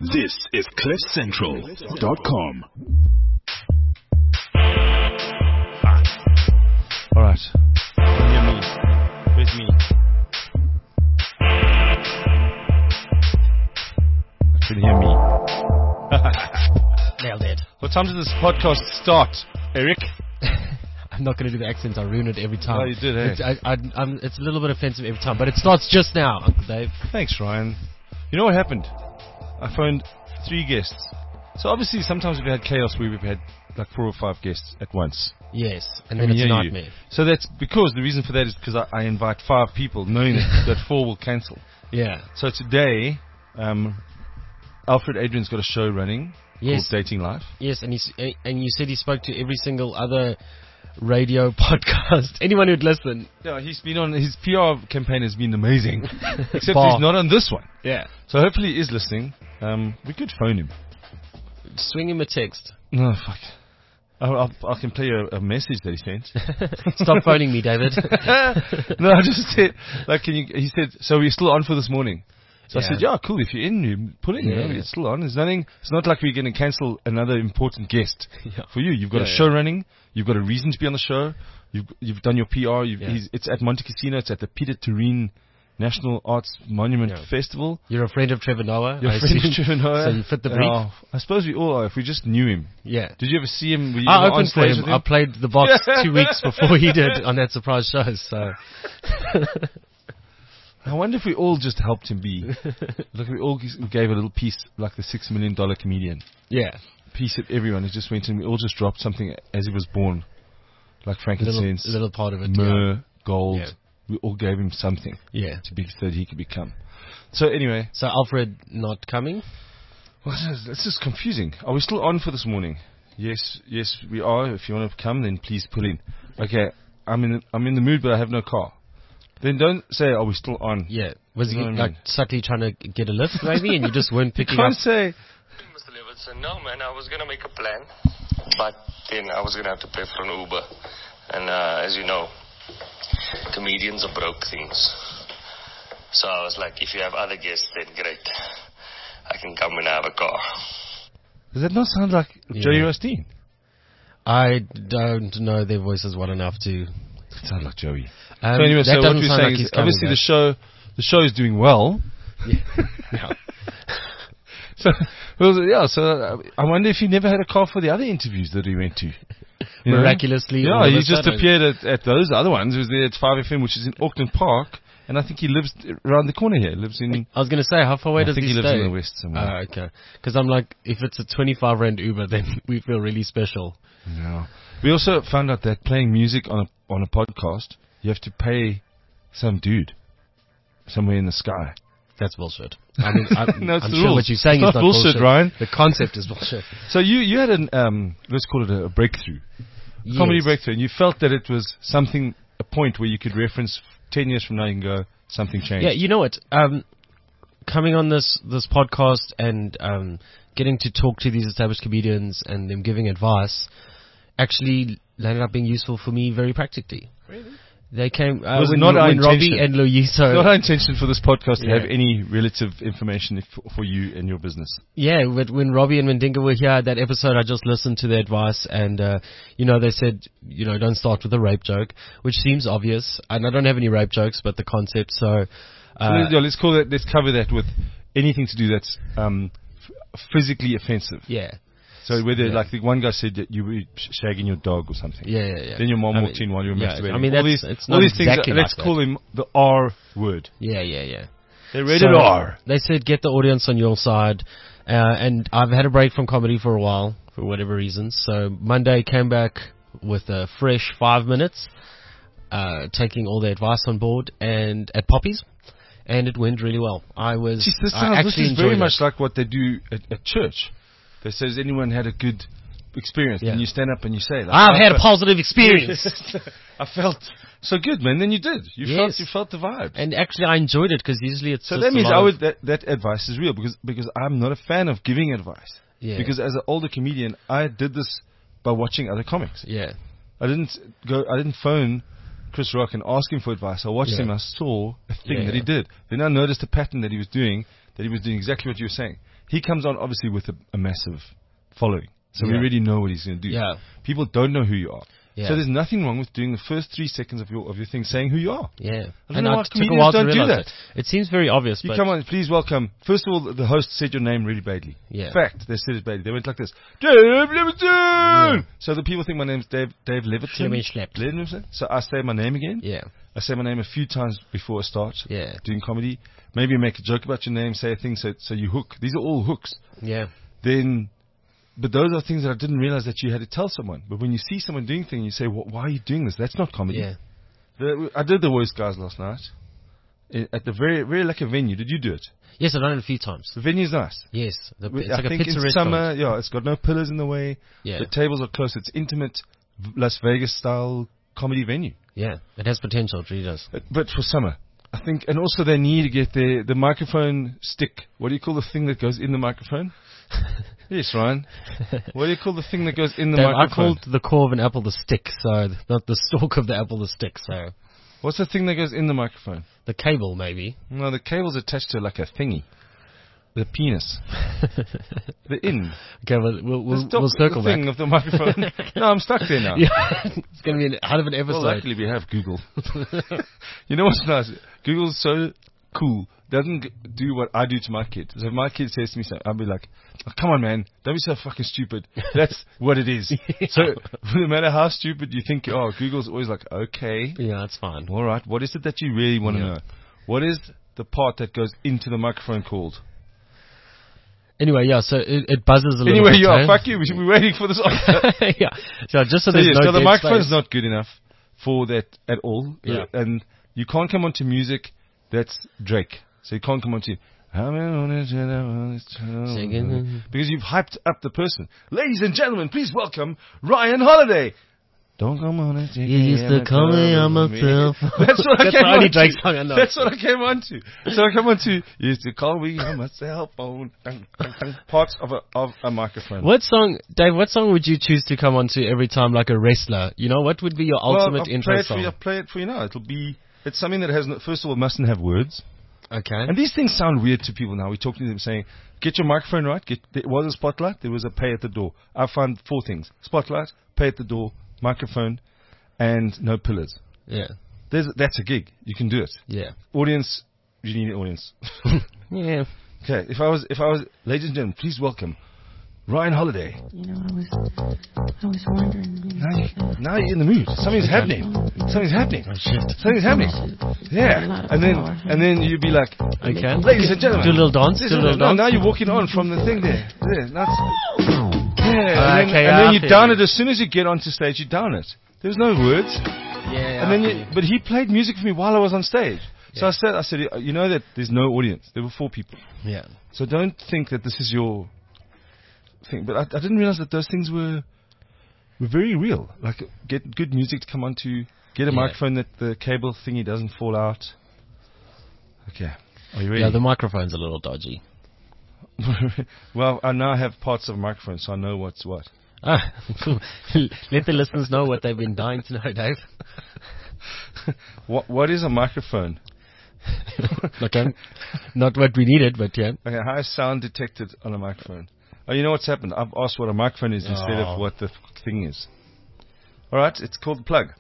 This is CliffCentral.com. All right. Can you hear me? Where's me? I can hear me. Nailed it. What time does this podcast start, Eric? I'm not going to do the accent. I ruin it every time. Oh, you did, eh? It's a little bit offensive every time, but it starts just now, Uncle Dave. Thanks, Ryan. You know what happened? I phoned 3 guests. So obviously sometimes we've had chaos where we've had like 4 or 5 guests at once. Yes, and then it's a nightmare. So that's because the reason for that is because I invite 5 people knowing that 4 will cancel. Yeah. So today, Alfred Adrian's got a show running called Dating Life. Yes, and you said he spoke to every single other radio podcast, anyone who'd listen. Yeah, he's been on, his PR campaign has been amazing. Except Bar. he's not on this one. Yeah. So hopefully he is listening. We could phone him. Swing him a text. No, fuck. I can play a message that he sent. Stop phoning me, David. No, I just said, like, he said, so we're still on for this morning. So I said, yeah, cool, if you're in, you put in, it's still on. There's nothing, it's not like we're going to cancel another important guest for you. You've got a show running, you've got a reason to be on the show, you've done your PR, it's at Monte Cassino, it's at the Peter Turin National Arts Monument Festival. You're a friend of Trevor Noah. You're a friend of Trevor Noah. So you fit the brief. I suppose we all are, if we just knew him. Yeah. Did you ever see him? Were you I ever on opened for stage him. with him? I played the box 2 weeks before he did on that surprise show, so... I wonder if we all just helped him be. Like we all gave a little piece, like the $6 million comedian. Yeah. Piece of everyone. It just went and we all just dropped something as he was born. Like frankincense. A little part of it. Myrrh, gold. Yeah. We all gave him something. Yeah. To be so that he could become. So anyway. So Alfred not coming? Well, this is confusing. Are we still on for this morning? Yes, we are. If you want to come, then please pull in. Okay. I'm in the mood, but I have no car. Then don't say, are we still on? Yeah. Was he like subtly trying to get a lift maybe and you just weren't picking up? You can't say... Mr. Levinson, no man, I was going to make a plan, but then I was going to have to pay for an Uber. And as you know, comedians are broke things. So I was like, if you have other guests, then great. I can come when I have a car. Does that not sound like Joey Osteen? I don't know their voices well enough to... It sounds like Joey. So anyway, so what we're saying is, obviously the show is doing well. Yeah. So I wonder if he never had a car for the other interviews that he went to. Miraculously. Yeah, he just appeared at those other ones. He was there at 5FM, which is in Auckland Park. And I think he lives around the corner here. Lives in... I was going to say, how far away does he stay? I think he lives in the west somewhere. Oh, okay. Because I'm like, if it's a 25 Rand Uber, then we feel really special. Yeah. We also found out that playing music on a podcast, you have to pay some dude somewhere in the sky. That's bullshit. I mean, no, I'm sure what you're saying is not bullshit, Ryan. The concept is bullshit. So you had let's call it a breakthrough. Yes. Comedy breakthrough. And you felt that it was something, a point where you could reference 10 years from now you can go, something changed. Yeah, you know what? Coming on this podcast and getting to talk to these established comedians and them giving advice actually landed up being useful for me very practically. Really? They came when Robbie and Loyiso. It's not our intention for this podcast to have any relative information for you and your business. Yeah, but when Robbie and Mendinga were here, that episode, I just listened to their advice, and they said, don't start with a rape joke, which seems obvious, and I don't have any rape jokes, but the concept. So let's cover that with anything to do that's physically offensive. Yeah. So whether, like the one guy said that you were shagging your dog or something. Yeah. Then your mom walked in while you were masturbating. I mean, all these things, exactly let's call them the R word. Yeah. They're rated R. They said get the audience on your side. And I've had a break from comedy for a while, for whatever reasons. So Monday came back with a fresh 5 minutes, taking all the advice on board and at Poppy's. And it went really well. This is very much like what they do at church. They say, has anyone had a good experience? And you stand up and you say, I've had a positive experience. I felt so good, man. Then you did. You felt the vibe. And actually, I enjoyed it because usually it's so that means that advice is real because I'm not a fan of giving advice. Yeah. Because as an older comedian, I did this by watching other comics. Yeah. I didn't phone Chris Rock and ask him for advice. I watched him. I saw a thing that he did. Then I noticed a pattern that he was doing exactly what you were saying. he comes on obviously with a massive following. So we Yeah. already know what he's going to do. Yeah. People don't know who you are. Yeah. So there's nothing wrong with doing the first 3 seconds of your thing saying who you are. Yeah. I don't know why took a comedians while to don't do realize that. It seems very obvious, You but come on, please welcome. First of all, the host said your name really badly. Yeah. Fact, they said it badly. They went like this, Dave Leviton! So the people think my name's Dave Leviton. Schlimming schlepped. Leviton. So I say my name again. yeah. I say my name a few times before I start Yeah. doing comedy. Maybe make a joke about your name, say a thing so you hook. These are all hooks. Yeah. But those are things that I didn't realize that you had to tell someone. But when you see someone doing things, you say, why are you doing this? That's not comedy. Yeah. I did the Voice Guys last night at the very, very lucky venue. Did you do it? Yes, I've done it a few times. The venue's nice. Yes. It's I like a think pizza in restaurant. summer, it's got no pillars in the way. Yeah. The tables are close. It's intimate, Las Vegas style comedy venue. Yeah. It has potential. It really does. But for summer, I think, and also they need to get the microphone stick. What do you call the thing that goes in the microphone? Yes, Ryan. What do you call the thing that goes in the Dave, microphone? I called the core of an apple the stick, so not the stalk of the apple the stick. So What's the thing that goes in the microphone? the cable, maybe. No, the cable's attached to like a thingy. The penis. The in. Okay, we'll The circle thing back. of the microphone. No, I'm stuck there now. Yeah, it's going to be out of an episode. Well, luckily we have Google. You know what's nice? Google's so cool. Doesn't do what I do to my kid. So if my kid says to me something, I'll be like, oh, come on, man. Don't be so fucking stupid. That's what it is. So no matter how stupid you think you are, Google's always like, okay, Yeah, that's fine. all right. What is it that you really want to know? What is the part that goes into the microphone called? Anyway, yeah, so it buzzes a little Anyway, bit. yeah, eh? fuck you. We should be waiting for this answer. Yeah, so just so So there's yes, no the dead microphone's space. not good enough for that at all. Yeah. And you can't come onto music that's Drake. So you can't come onto Singing. because you've hyped up the person. Ladies and gentlemen, please welcome Ryan Holiday. Don't come on and take You used to call me on my cell phone. That's what I That's came the only on Drake to. song I know. That's what I came on to. So I come on to, you used to call me on my cell phone. Dun, dun, dun. Parts of a microphone. What song, Dave, what song would you choose to come on to every time like a wrestler? You know, what would be your ultimate I'll intro song? I'll play it for you now. It's something that has, first of all, mustn't have words. Okay. And these things sound weird to people now. We're talking to them saying, get your microphone right. There was a spotlight. There was a pay at the door. I found 4 things. Spotlight, pay at the door, microphone, and no pillars. Yeah. That's a gig. You can do it. Yeah. Audience, you need an audience. Yeah. Okay, if I was, ladies and gentlemen, please welcome Ryan Holiday. You know, I was wondering. Now you're in the mood. Something's happening. Something's happening. Oh, shit. Something's happening. Yeah. And then you'd be like, Okay. ladies and gentlemen. Do a little dance. Do a little dance. Now you're walking on from the thing there. Now it's, Okay, and I then you feel down you. it as soon as you get onto stage. You down it. There's no words. Yeah. And then but he played music for me while I was on stage. So I said, you know that there's no audience. There were 4 people. Yeah. So don't think that this is your thing. But I didn't realize that those things were very real. Like get good music to come onto, get a microphone that the cable thingy doesn't fall out. Okay. Are you ready? Yeah, the microphone's a little dodgy. Well, I now have parts of a microphone, so I know what's what. Ah, let the listeners know what they've been dying to know, Dave. What is a microphone? Okay. Not what we needed, but yeah. Okay, how is sound detected on a microphone? Oh, you know what's happened? I've asked what a microphone is instead of what the thing is. All right, it's called the plug.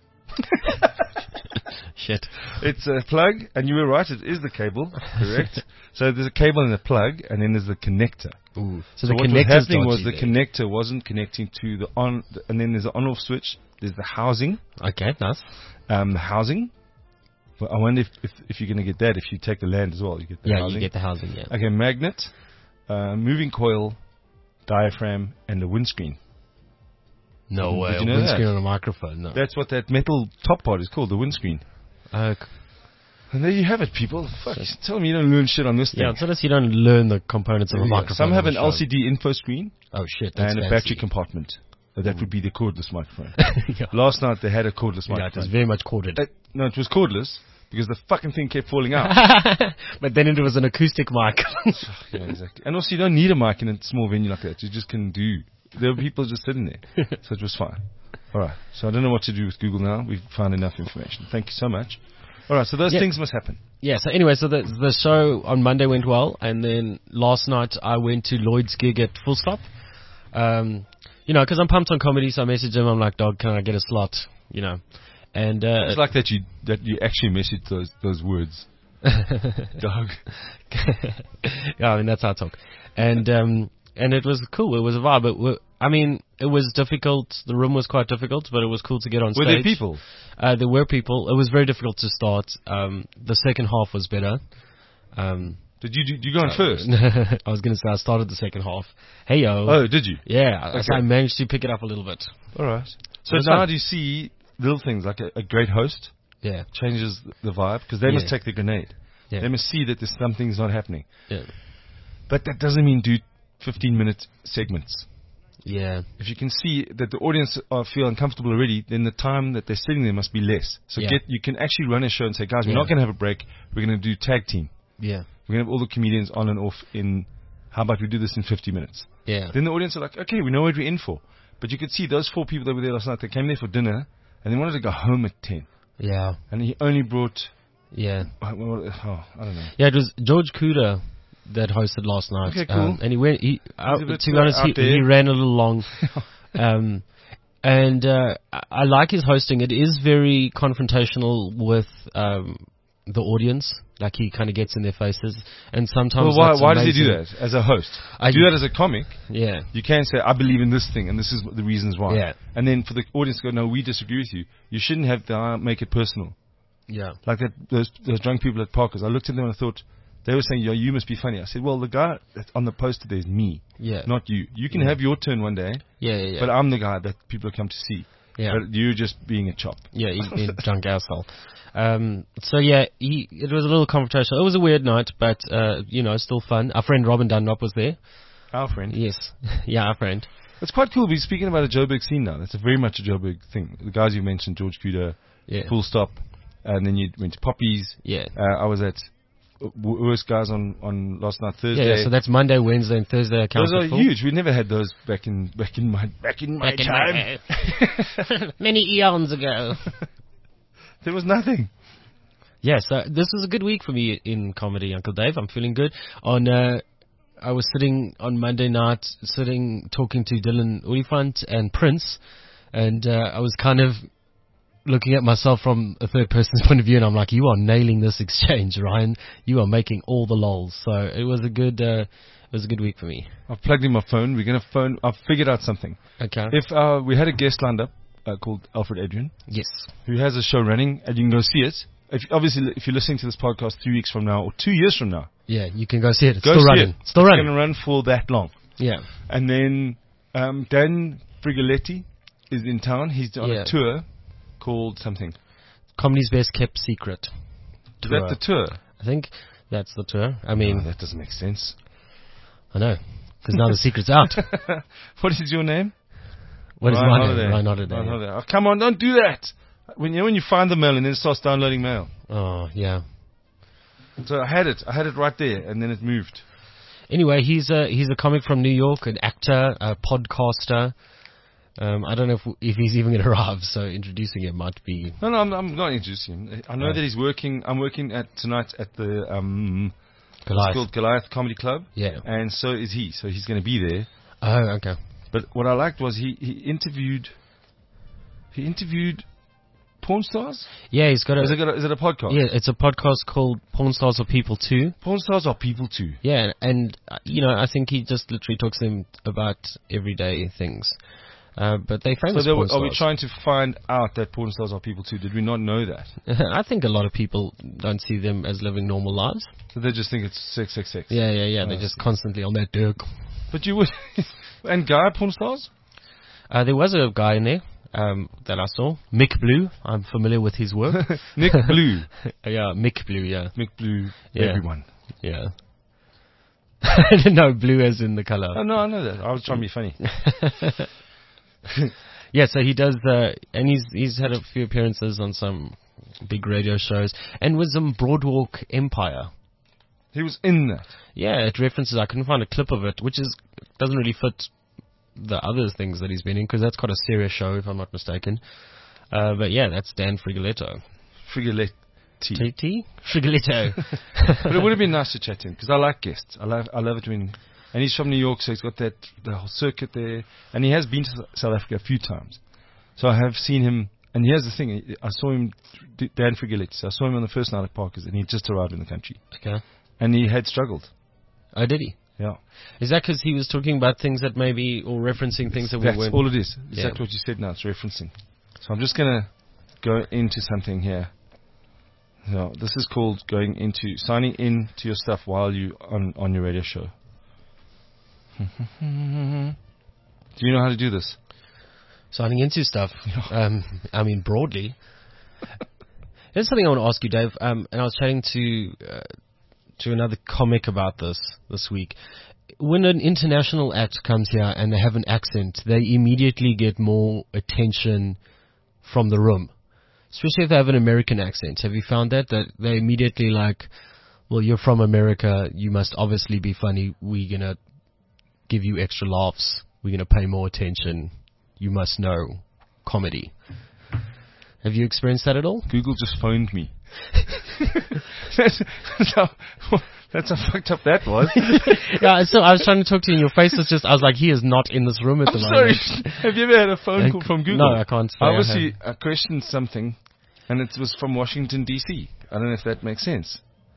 Shit. It's a plug, and you were right, it is the cable, correct? So there's a cable and a plug, and then there's the connector. Ooh. So the what was connector's happening was dodgy the there. connector wasn't connecting to the on, and then there's the on-off switch. There's the housing. Okay, nice. The housing. Well, I wonder if you're going to get that if you take the land as well. You get the Yeah, housing. you get the housing, yeah. Okay, magnet, moving coil, diaphragm, and the windscreen. No way. Did you A know windscreen that? on a microphone, no. That's what that metal top part is called, the windscreen. And there you have it, people. Fuck, tell me you don't learn shit on this thing. Yeah, it's honest you don't learn the components of a Yeah. microphone. Some have on an the show. LCD info screen Oh shit, that's and a fancy. battery compartment. That would be the cordless microphone. Yeah. Last night they had a cordless Yeah, it microphone. was very much corded. No, it was cordless because the fucking thing kept falling out. But then it was an acoustic mic. Yeah, exactly. And also, you don't need a mic in a small venue like that. You just can do. There were people just sitting there, so it was fine. All right. So I don't know what to do with Google now. We've found enough information. Thank you so much. All right, so those Yeah. things must happen. Yeah, so anyway, so the show on Monday went well, and then last night I went to Lloyd's gig at Full Stop. You know, because I'm pumped on comedy, so I messaged him. I'm like, dog, can I get a slot? You know, and It's like that you actually message those words. Dog. yeah, I mean that's how I talk, and it was cool. It was a vibe. It was difficult. The room was quite difficult, but it was cool to get on stage. Were there people? There were people. It was very difficult to start. The second half was better. Did you go on first? I was going to say I started the second half. Hey yo. Oh, did you? Yeah, Okay. so I managed to pick it up a little bit. All right. So it's now fun. do you see little things like a great host Yeah, changes the vibe? Because they must Yeah. take the grenade. yeah, They must see that there's something's not happening. yeah, But that doesn't mean do 15-minute segments. yeah, If you can see that the audience feel uncomfortable already, then the time that they're sitting there must be less. So Yeah. you can actually run a show and say, guys, we're Yeah. not going to have a break. We're going to do tag team. yeah, We're going to have all the comedians on and off in, how about we do this in 50 minutes? yeah. Then the audience are like, okay, we know what we're in for. But you could see those 4 people that were there last night, they came there for dinner, and they wanted to go home at 10. Yeah, And he only brought, yeah. I don't know. Yeah, it was George Kuda that hosted last night. Okay, cool. And he went, He's a bit, to be honest, out he there. ran a little long. And I like his hosting. It is very confrontational with the audience. Like he kind of gets in their faces. And sometimes Well, that's why does he do amazing. that as a host? I- Do that as a comic. Yeah, You can say, I believe in this thing, and this is the reasons why. Yeah. And then for the audience to go, no, we disagree with you. You shouldn't have to make it personal. yeah, Like that, those drunk people at Parker's. I looked at them and I thought, they were saying, yo, you must be funny. I said, well, the guy that's on the poster there is me, yeah, not you. You can have your turn one day, yeah. but I'm the guy that people come to see. Yeah. But you're just being a chop. Yeah, he's a drunk asshole. So yeah, it was a little confrontational. It was a weird night, but still fun. Our friend Robin Dunlop was there. Our friend. Yes, yeah, our friend. It's quite cool. We're speaking about a Joburg scene now. That's very much a Joburg thing. The guys you mentioned, George Kuda, Yeah, Full Stop, and then you went to Poppies. yeah. I was at Worst Guys on last night, Thursday. Yeah, so that's Monday, Wednesday, and Thursday. Those are huge. We never had those back in my time. Many eons ago. There was nothing. Yeah, so this was a good week for me in comedy, Uncle Dave. I'm feeling good. I was sitting on Monday night, talking to Dylan Olifant and Prince, and I was kind of looking at myself from a third person's point of view, and I'm like, you are nailing this exchange, Ryan. You are making all the lols. So it was a good week for me. I've plugged in my phone. We're gonna phone. I've figured out something. Okay. If we had a guest lined up called Alfred Adrian, Yes. who has a show running, and you can go see it. If you're listening to this podcast 3 weeks from now or 2 years from now, Yeah, you can go see it. It's go still see running. it. Still It's running. going to run for that long. Yeah. And then Dan Frigoletti is in town. He's on Yeah. a tour called something. Comedy's Best Kept Secret. Is that the tour? I think that's the tour. I mean, Oh, that doesn't make sense. I know. Because now the secret's out. What is your name? What is Ryan my Holiday. name? Ryan Holiday. Ryan Holiday. Oh, come on, don't do that. When you find the mail and then it starts downloading mail. Oh, yeah. So I had it right there, and then it moved. Anyway, he's a comic from New York, an actor, a podcaster. I don't know if he's even going to arrive, so introducing him might be... No, I'm not introducing him. I know Right. that he's working. I'm working tonight at the it's Goliath. called Goliath Comedy Club. Yeah. And so is he. So he's going to be there. Oh, okay. But what I liked was he interviewed porn stars. Yeah, he's got Is a... it a podcast? Yeah, it's a podcast called Porn Stars Are People Too. Porn stars are people too. Yeah, and I think he just literally talks to them about everyday things. But they famous So porn are we stars. trying to find out that porn stars are people too? Did we not know that? I think a lot of people don't see them as living normal lives. So they just think it's sex. Yeah. Oh, They're I just see. constantly on that dirt. But you would. And guy porn stars? There was a guy in there that I saw, Mick Blue. I'm familiar with his work. Nick Blue. Yeah, Mick Blue. Yeah, Mick Blue. Yeah. Everyone. yeah. No, blue as in the color. Oh no, I know that. I was trying to be funny. Yeah, so he does, and he's had a few appearances on some big radio shows, and was on Broadwalk Empire. He was in that. Yeah, it references. I couldn't find a clip of it, which doesn't really fit the other things that he's been in, because that's quite a serious show, if I'm not mistaken. But yeah, that's Dan Frigoletto. Frigolet. T. T? Frigolito. But it would have been nice to chat to him because I like guests. I love it when, and he's from New York, so he's got the whole circuit there, and he has been to South Africa a few times. So I have seen him, and here's the thing: I saw him, Dan Frigolito. So I saw him on the first night at Parker's, and he just arrived in the country, Okay. and he had struggled. Oh, did he? Yeah, Is that because he was talking about things that maybe, or referencing things that we that's weren't? all it is. Yeah. Exactly what you said. Now it's referencing. So I'm just gonna go into something here. So this is called signing in to your stuff while you on your radio show. Do you know how to do this? Signing into stuff. I mean, broadly. There's something I want to ask you, Dave. And I was chatting to another comic about this week. When an international act comes here and they have an accent, they immediately get more attention from the room. Especially if they have an American accent. Have you found that they immediately like, well, you're from America, you must obviously be funny. We're going to give you extra laughs. We're going to pay more attention. You must know comedy. Have you experienced that at all? Google just phoned me. That's how fucked up that was. Yeah, so I was trying to talk to you and your face was just, I was like, he is not in this room at the moment. Sorry. Have you ever had a phone call from Google? No, I can't say Obviously, I questioned something, and it was from Washington, D.C. I don't know if that makes sense.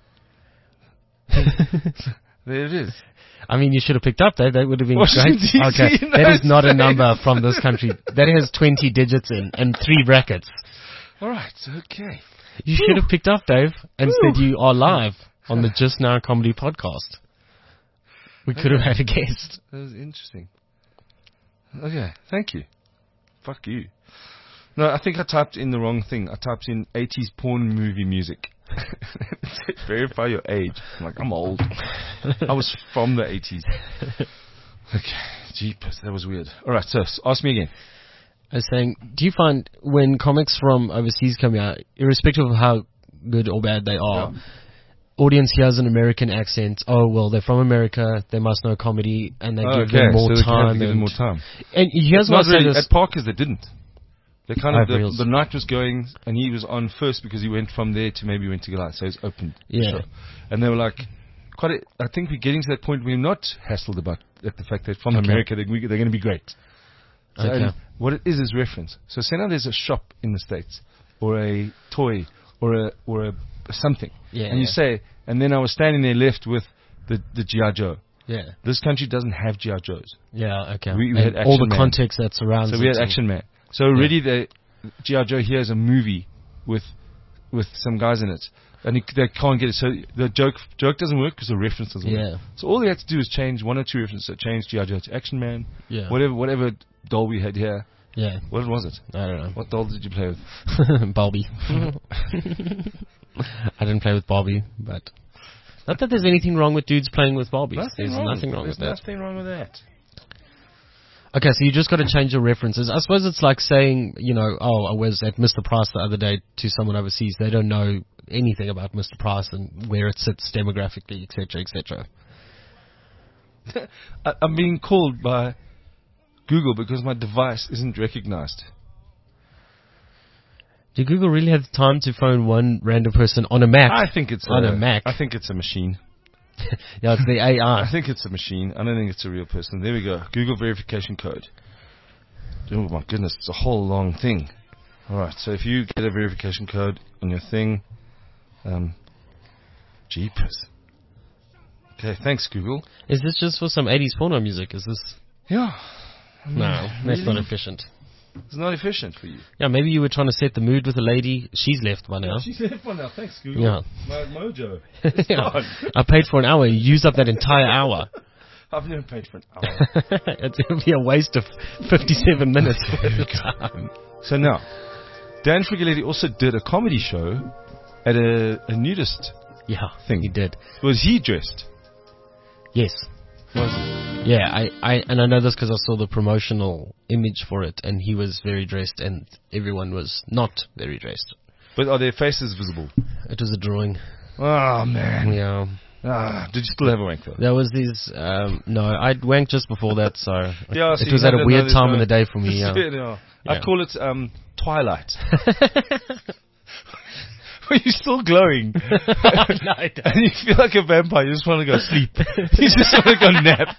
There it is. I mean, you should have picked up that. That would have been Washington, great. D.C., Okay, that is not a number from this country. That has 20 digits in and 3 brackets. All right, okay. You should have picked up, Dave, and said you are live on the Just Now Comedy Podcast. We could have had a guest. That was interesting. Okay, thank you. Fuck you. No, I think I typed in the wrong thing. I typed in 80s porn movie music. It said, verify your age. I'm like, I'm old. I was from the 80s. Okay, jeepers, that was weird. All right, so ask me again. I was saying, do you find when comics from overseas come out, irrespective of how good or bad they are, audience hears an American accent, oh, well, they're from America, they must know comedy, and they give them more so time. Give them more time. And here's what I say really, this. at Parker's, they didn't. They kind of, Reels. the night was going, and he was on first because he went from there to maybe went to Goliath, so he's opened. Yeah. So, and they were like, I think we're getting to that point where we're not hassled about the fact that from America they're going to be great. So, Okay. and what it is reference. So say now there's a shop in the States, or a toy, or a something. Yeah, and you say, and then I was standing there left with the G.I. Joe. Yeah. This country doesn't have G.I. Joes. Yeah, okay. We And had all Action the Man. context that surrounds So we had it. Action Man. So already the G.I. Joe here is a movie with some guys in it. And they can't get it. So the joke doesn't work because the reference doesn't work. Yeah. So all they had to do is change one or two references. So change G.I. Joe to Action Man. Yeah. Whatever doll we had here. Yeah. What was it? I don't know. What doll did you play with? Barbie. I didn't play with Barbie, but not that there's anything wrong with dudes playing with Barbies. There's nothing wrong with that. There's nothing wrong with that. Okay, so you just got to change your references. I suppose it's like saying, oh, I was at Mr. Price the other day to someone overseas. They don't know anything about Mr. Price and where it sits demographically, etc., etc. I'm being called by Google because my device isn't recognized. Did Google really have the time to phone one random person on a Mac? I think it's on a Mac. I think it's a machine. Yeah, it's the AI. I think it's a machine. I don't think it's a real person. There we go. Google verification code. Oh my goodness, it's a whole long thing. Alright, so if you get a verification code on your thing, jeepers. Okay, thanks Google. Is this just for some 80s porno music? Is this... Yeah. No, that's not efficient. It's not efficient for you. Yeah, maybe you were trying to set the mood with a lady. She's left by now. She's left one now. Thanks, Google. Yeah. My mojo. Yeah. I paid for an hour. You used up that entire hour. I've never paid for an hour. It'd be a waste of 57 minutes of your time. So now, Dan Frigolito also did a comedy show at a nudist Yeah, thing. he did. Was he dressed? Yes. Was he? Yeah, I know this because I saw the promotional image for it, and he was very dressed, and everyone was not very dressed. But are their faces visible? It was a drawing. Oh, man. Yeah. Did you still have a wank, though? There was these, no, I'd wanked just before that, so Yeah, so it was you at had a weird another time in time. the day for me, yeah. Yeah. I call it Twilight. But you're still glowing. No, I don't. And you feel like a vampire. You just want to go sleep. You just want to go nap.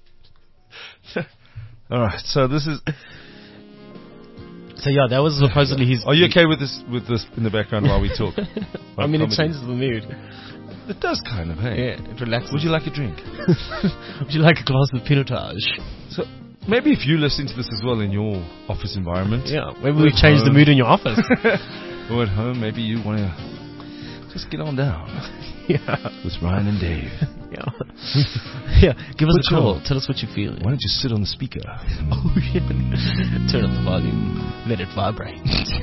Alright, so this is... So yeah, that was supposedly his... Are you okay with this in the background while we talk? I mean, it Comedy. changes the mood. It does kind of, hey? Yeah, it relaxes. Would you like a drink? Would you like a glass of pinotage? So, maybe if you listen to this as well in your office environment. Yeah, maybe we change the mood in your office. Or at home, maybe you want to just get on down. Yeah. With Ryan and Dave. Yeah. Yeah, give us Put a call. your- Tell us what you're feeling. Why don't you sit on the speaker? Oh, yeah. Turn up the volume. Let it vibrate.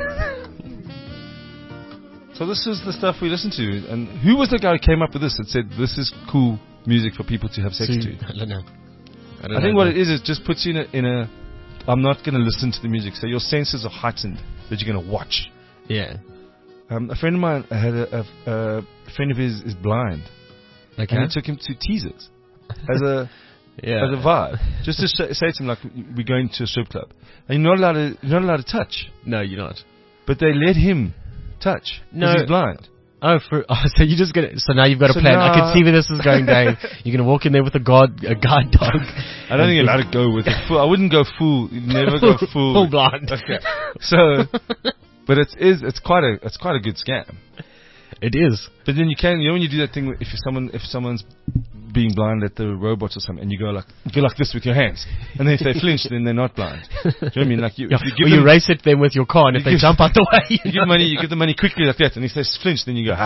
So this is the stuff we listen to. And who was the guy who came up with this that said this is cool music for people to have sex to? I don't know. I think what it is just puts you in a I'm not going to listen to the music. So your senses are heightened that you're going to watch. Yeah. A friend of mine had a friend of his is blind. Okay. And he took him to teasers as a Yeah. as a vibe, just to say to him like we're going to a strip club, and you're not allowed to touch, No, you're not. but they let him touch because No. he's blind. Oh, so you just gonna? So now you've got a So plan. I now- can see where this is going, Dave. You're gonna walk in there with a guide dog. I don't think you're allowed to go with it. I wouldn't go full. You'd never go full. Full blind. Okay. So, but it's quite a good scam. It is. But then you can, when you do that thing, if someone's being blind at the robots or something, and you go like this with your hands, and then if they flinch, then they're not blind. Do you know what I mean? Like if you give Or you them, race it then with your car, and if they give- jump out the way, you give money, you give the money quickly like that, and if they flinch, then you go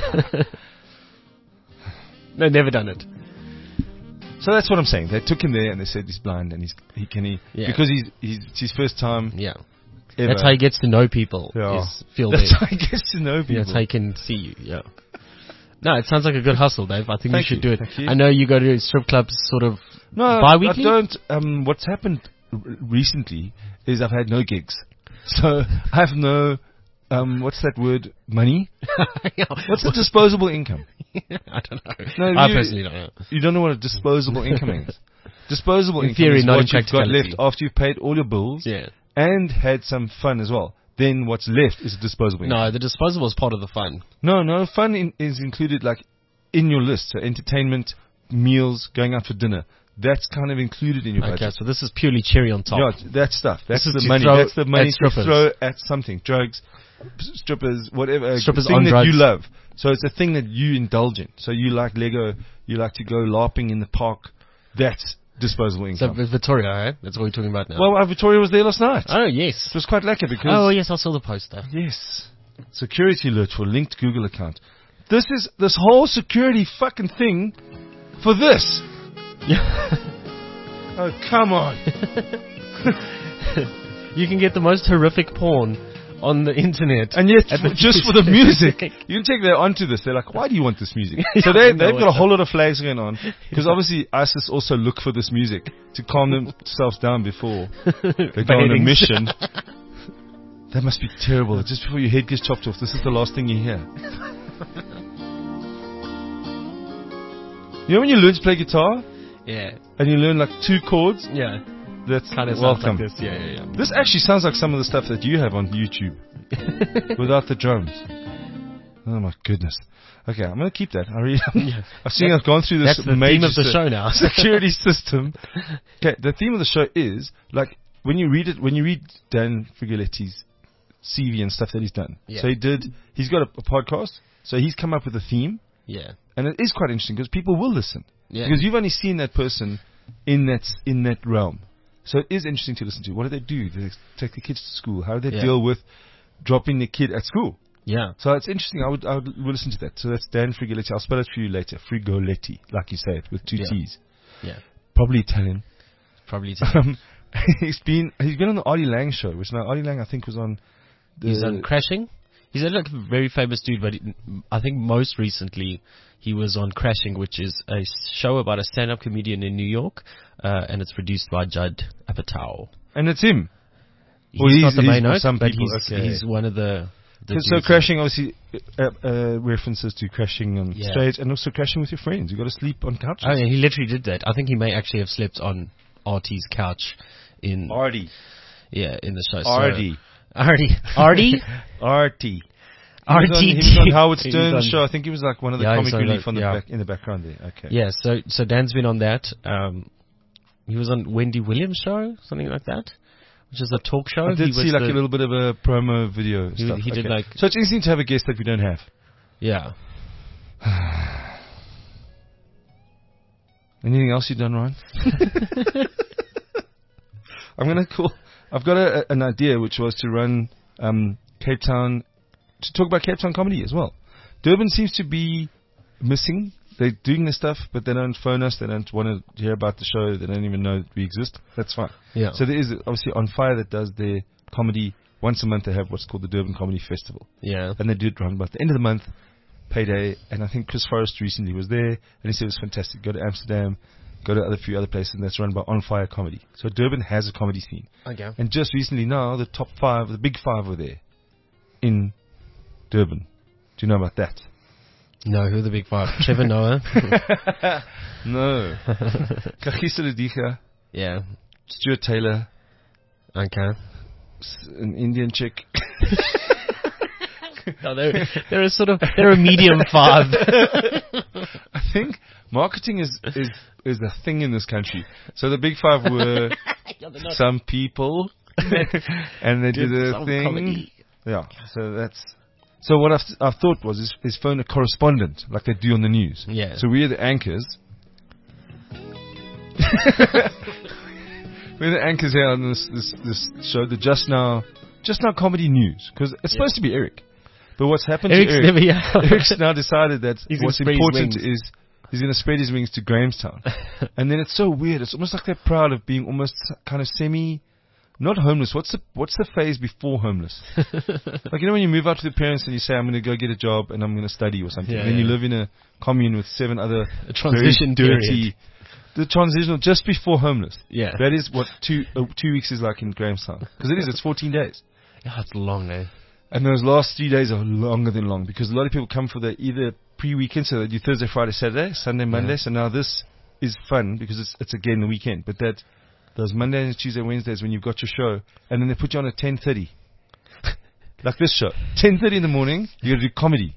No, never done it. So that's what I'm saying. They took him there, and they said he's blind, and Yeah. because it's his first time. Yeah. Ever. That's how he gets to know people. Yeah. Is feel That's there. how he gets to know people. Yeah, that's how he can see you. Yeah. No, it sounds like a good hustle, Dave. I think Thank you should do it. Thank you. I know you go to strip clubs sort of No, bi-weekly. I don't. What's happened recently is I've had no gigs, so I have no. What's that word? Money. What's a disposable income? I don't know. No, I you- personally don't know. You don't know what a disposable income is. Disposable In income theory, is not what in you've got practicality. left after you've paid all your bills Yeah. and had some fun as well. Then what's left is a disposable income. No, the disposable is part of the fun. No, fun is included like in your list. So entertainment, meals, going out for dinner. That's kind of included in your Okay, budget. so this is purely cherry on top. Yeah, that stuff. That's This is the to money. throw That's the money at to strippers. throw at something. Drugs, strippers, whatever. Strippers thing on that drugs. you love. So it's a thing that you indulge in. So you like Lego. You like to go LARPing in the park. That's disposable So income. Victoria, right? That's what we're talking about now. Well, Victoria was there last night. oh, yes. It was quite lekker because... Oh, yes, I saw the poster. Yes. Security alert for linked Google account. This whole security fucking thing for this. Oh, come on. You can get the most horrific porn on the internet. And yet, At the- just for the music, you can take that onto this. They're like, why do you want this music? So they've got a whole lot of flags going on. Because obviously ISIS also look for this music to calm themselves down before they go on a Beheadings. mission. That must be terrible. Just before your head gets chopped off, this is the last thing you hear. You know when you learn to play guitar Yeah. and you learn like 2 chords? Yeah. That's Kind of sounds welcome. like this. Yeah. This actually sounds like some of the stuff that you have on YouTube without the drums. Oh my goodness. Okay, I'm going to keep that. I've seen I've gone through this That's the major theme of the show now. security system. Okay, the theme of the show is like when you read Dan Frigoletti's CV and stuff that he's done. Yeah. So he's got a podcast. So he's come up with a theme, Yeah. and it is quite interesting because people will listen Yeah. because you've only seen that person in that realm. So it is interesting to listen to. What do they do? Do they take the kids to school? How do they Yeah. deal with dropping the kid at school? Yeah. So it's interesting. I would listen to that. So that's Dan Frigoletti. I'll spell it for you later. Frigoletti, like you say it, with 2 Yeah. T's. Yeah. Probably Italian. Probably. He's been on the Artie Lang show, which now Artie Lang I think was on. He's on Crashing. He's like a very famous dude, but I think most recently he was on Crashing, which is a show about a stand-up comedian in New York, and it's produced by Judd Apatow. and it's him. He's Well, not the he's main for host, some but people, he's, okay. he's one of the So dudes. Crashing obviously references to crashing on Yeah. stage and also crashing with your friends. You got to sleep on couches. Oh, yeah, he literally did that. I think he may actually have slept on Artie's couch in Artie. in the show. So- Artie. Artie. Artie. RTD. He was on Howard He was Stern's on- show. I think he was like one of the Yeah, comic he's on relief that, on the yeah. back in the background there. Okay. Yeah, so Dan's been on that. He was on Wendy Williams' show, something like that, which is a talk show. I did He was see like the- a little bit of a promo video He- stuff. he did Okay. like- So it's interesting to have a guest that we don't have. Yeah. Anything else you've done, Ryan? I've got an idea, which was to run Cape Town, to talk about Cape Town comedy as well. Durban seems to be missing. They're doing this stuff, but they don't phone us. They don't want to hear about the show. They don't even know that we exist. That's fine. Yeah. So there is obviously On Fire that does their comedy once a month. They have what's called the Durban Comedy Festival, Yeah. and they do it around about the end of the month, payday. And I think Chris Forrest recently was there, and he said it was fantastic. Go to Amsterdam, go to a few other places, and that's run by On Fire Comedy. So Durban has a comedy scene. Okay. And just recently now, the top five, the big five were there in Durban. Do you know about that? No, who are the big five? Trevor Noah. No. Kagiso Lediga, Yeah. Stuart Taylor, Okay. an Indian chick. No, they're a medium five. I think marketing is a thing in this country. So the big five were some people, and they did a some thing. comedy. Yeah. So what I've thought was is phone a correspondent like they do on the news. Yeah. So we're the anchors. We're the anchors here on this show, the Just Now Comedy News, because it's supposed to be Eric. But what's happened Eric's to Eric? never here. Eric's now decided that He's gonna what's spread his important wings. is he's going to spread his wings to Grahamstown. And then it's so weird. It's almost like they're proud of being almost kind of not homeless. What's the phase before homeless? Like, you know, when you move out to the parents and you say, I'm going to go get a job and I'm going to study or something. Yeah, and then you yeah. live in a commune with 7 other A transition very dirty... period. The transitional just before homeless. Yeah. That is what 2 weeks is like in Grahamstown. Because it's 14 days. Yeah, it's long, eh? And those last 3 days are longer than long because a lot of people come for the either pre-weekend, so they do Thursday, Friday, Saturday, Sunday, Monday. Yeah. So now this is fun because it's again the weekend. But those Mondays, Tuesday, Wednesdays when you've got your show, and then they put you on at 10:30, like this show, 10:30 in the morning. You got to do comedy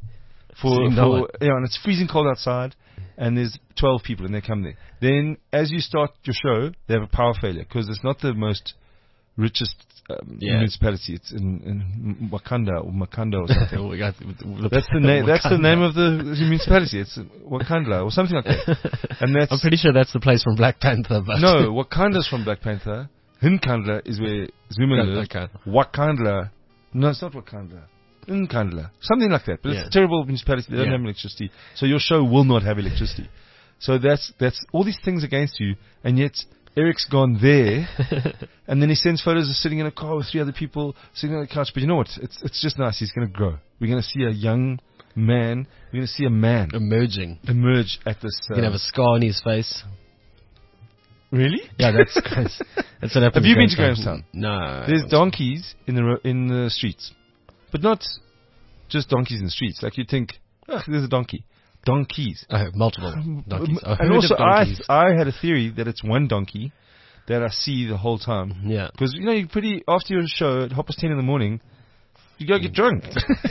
and it's freezing cold outside, and there's 12 people and they come there. Then as you start your show, they have a power failure because it's not the most richest municipality. It's in Wakanda or Makanda or something. That's the name. That's the name of the municipality. It's Wakanda or something like that. And that's I'm pretty sure that's the place from Black Panther. But no, Wakanda's from Black Panther. Nkandla is where Zuma lives. Okay. Wakandla, no, it's not Wakanda. Nkandla, something like that. But it's a terrible municipality. They don't have electricity, so your show will not have electricity. So that's all these things against you, and yet Eric's gone there, and then he sends photos of sitting in a car with 3 other people sitting on the couch. But you know what? It's just nice. He's going to grow. We're going to see a young man. We're going to see a man emerging. emerge at this. He's gonna have a scar on his face. Really? Yeah, that's that's what happens. Have you in been to Grahamstown? No. There's donkeys in the streets, but not just donkeys in the streets. Like you'd think, there's a donkey. Donkeys. Multiple donkeys. And also, I had a theory that it's one donkey that I see the whole time. Yeah. Because, you know, after your show at 10:30 in the morning, you go get drunk.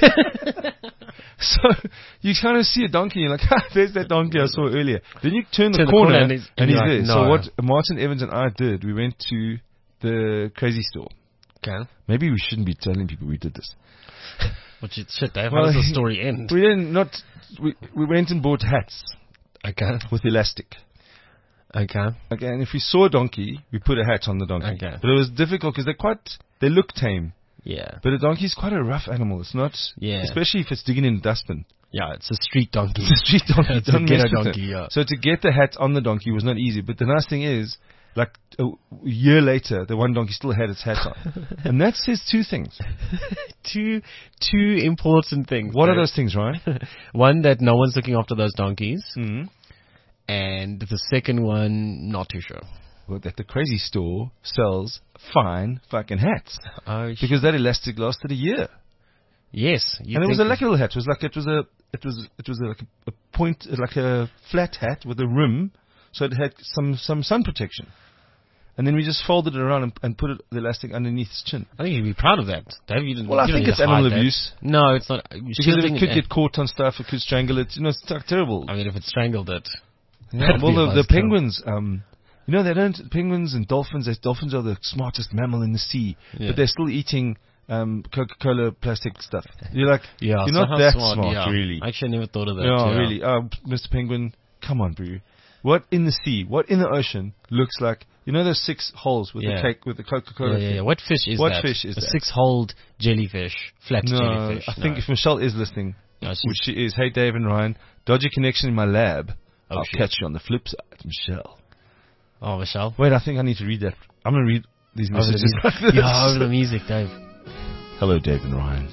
So you kind of see a donkey and you're like, there's that donkey I saw earlier. Then you turn the corner and he's there. No. So what Martin Evans and I did, we went to the Crazy Store. Okay. Maybe we shouldn't be telling people we did this. Shit, Dave. How does the story end? We didn't. We went and bought hats. Okay. With elastic. Okay. Okay, and if we saw a donkey, we put a hat on the donkey. Okay. But it was difficult because they look tame. Yeah. But a donkey is quite a rough animal. It's not. Yeah. Especially if it's digging in dustbin. Yeah, it's a street donkey. It's a street donkey. It's a Don't mess ghetto with donkey, it. yeah. So to get the hat on the donkey was not easy. But the nice thing is, like a year later, the one donkey still had its hat on. And that says 2 things. Two important things. What are those things, Ryan? One, that no one's looking after those donkeys. Mm-hmm. And the second one, not too sure. Well, that the Crazy Store sells fine fucking hats. Oh, Because that elastic lasted a year. yes. And it was a lucky little hat. It was like a point, like a flat hat with a rim, so it had some sun protection. and then we just folded it around and put the elastic underneath his chin. I think you'd be proud of that, Dave. You didn't, Well, I you don't think need it's to hide animal that. abuse. No, it's not. Because it could get caught on stuff, it could strangle it. It's terrible. I mean, if it strangled it. Yeah, that'd well, be a the nice kill. penguins, penguins and dolphins are the smartest mammal in the sea, Yeah. but they're still eating Coca-Cola plastic stuff. You're like, Yeah, you're so not how that smart, yeah. really. I actually never thought of that. Yeah, yeah. really. Mr. Penguin, come on, bro. What in the sea, what in the ocean looks like, those 6 holes with the cake, with the Coca-Cola? Yeah. What fish is What that? fish is a that? 6-holed jellyfish, flat No, jellyfish. I think if Michelle is listening, No, she's- which she is, hey, Dave and Ryan, dodgy connection in my lab. Oh, I'll shit. catch you on the flip side, Michelle. Oh, Michelle. Wait, I think I need to read that. I'm going to read these Over the messages music. like this. Yeah, over the music, Dave. Hello, Dave and Ryan.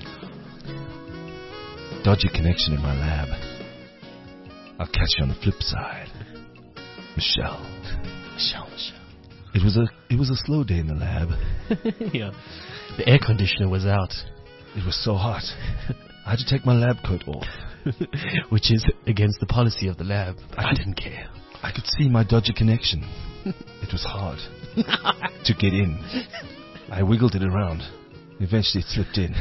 Dodgy connection in my lab. I'll catch you on the flip side. Michelle. Michelle. It was a slow day in the lab. Yeah. The air conditioner was out. It was so hot. I had to take my lab coat off. Which is against the policy of the lab. I didn't care. I could see my dodgy connection. It was hard to get in. I wiggled it around. Eventually it slipped in.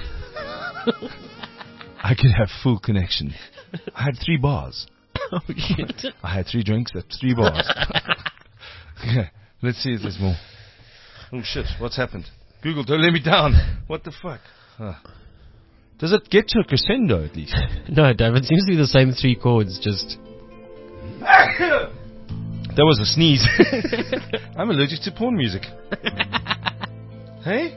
I could have full connection. I had 3 bars. Oh, shit. I had 3 drinks at 3 bars. Okay, let's see if there's more. Oh shit, what's happened? Google, don't let me down. What the fuck? Does it get to a crescendo at least? No, Dave, it seems to be the same 3 chords, just... That was a sneeze. I'm allergic to porn music. Hey?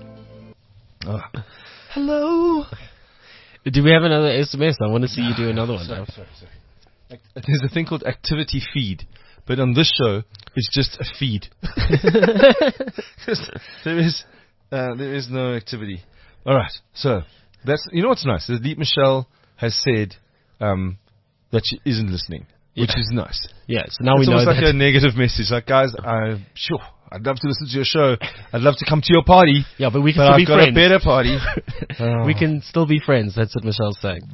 Hello? Do we have another SMS? I want to see you do another one, Dave. Sorry. There's a thing called activity feed, but on this show, it's just a feed. 'Cause there is no activity. All right, so that's what's nice. The Deep Michelle has said that she isn't listening, which is nice. Yeah, so now It's we know almost like that. a negative message. Like, guys, I'd love to listen to your show. I'd love to come to your party. Yeah, but we can But still I've be got friends. a better party. We can still be friends. That's what Michelle's saying.